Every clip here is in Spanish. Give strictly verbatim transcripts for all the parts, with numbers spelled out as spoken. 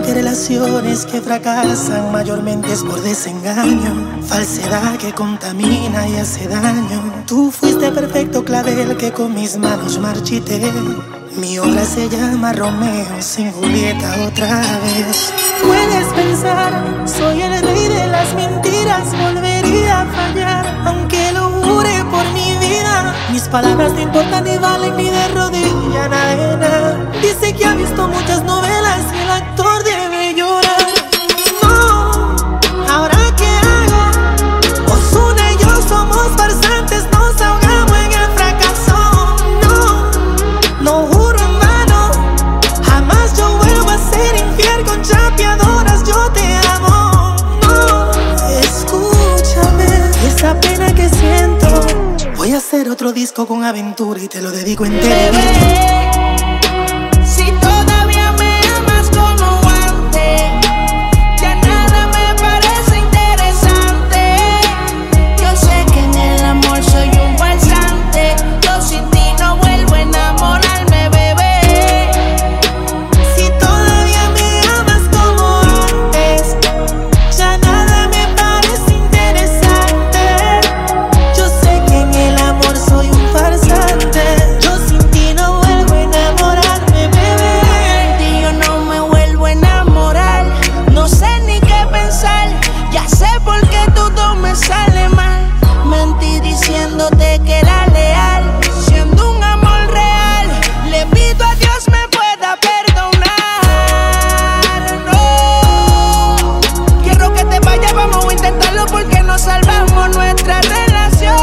que relaciones que fracasan mayormente es por desengaño, falsedad que contamina y hace daño. Tú fuiste perfecto clavel que con mis manos marchité. Mi obra se llama Romeo sin Julieta otra vez. Puedes pensar, soy el rey de las mentiras, volvería a fallar, aunque lo jure por mi vida. Mis palabras no importan ni valen ni de rodilla nada. Dice que ha visto muchas novelas y el actor debe llorar. No, ¿ahora qué hago? Ozuna y yo somos farsantes, nos ahogamos en el fracaso. No, no juro en vano, jamás yo vuelvo a ser infiel con chapeadoras, yo te amo. No, escúchame, esa pena que siento. Voy a hacer otro disco con aventura y te lo dedico entero. Si todavía me amas como antes, ya nada me parece interesante. Yo sé que en el amor soy un farsante. Yo sin ti no vuelvo a enamorarme, bebé. Si todavía me amas como antes, ya nada me parece interesante. Yo sé que en el amor soy un farsante. Yo sin ti no vuelvo a enamorarme, bebé. De ti yo no me vuelvo a enamorar. No sé ni qué pensar. Ya sé por qué todo me sale mal. Mentí diciéndote que era leal, siendo un amor real. Le pido a Dios me pueda perdonar. No quiero que te vayas, vamos a intentarlo porque no salvamos nuestra relación.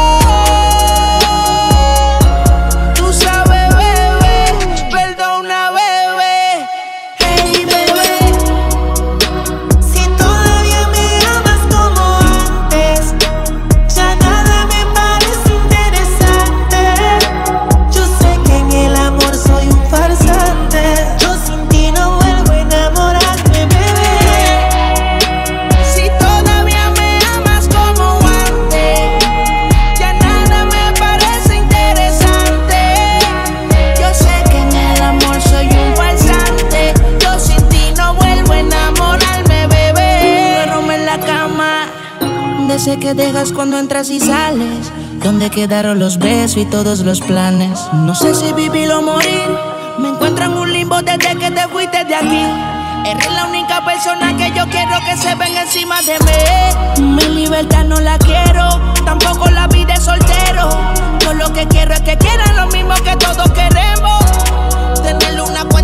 Tú sabes, bebé, perdona, bebé. Hey, bebé. Si todavía me amas como antes, ya nada me parece interesante. Yo sé que en el amor soy un farsante. Yo sin ti no vuelvo a enamorarme, bebé. Si todavía me amas como antes, ya nada me parece interesante. Yo sé que en el amor soy un farsante. Yo sin ti no vuelvo a enamorarme, bebé. Duermo en la cama de ese que dejas cuando entras y sales, donde quedaron los besos y todos los planes. No sé si vivir o morir. Me encuentro en un limbo desde que te fuiste de aquí. Eres la única persona que yo quiero que se venga encima de mí. Mi libertad no la quiero, tampoco la vida de soltero. Yo lo que quiero es que quieran lo mismo que todos queremos. Tener una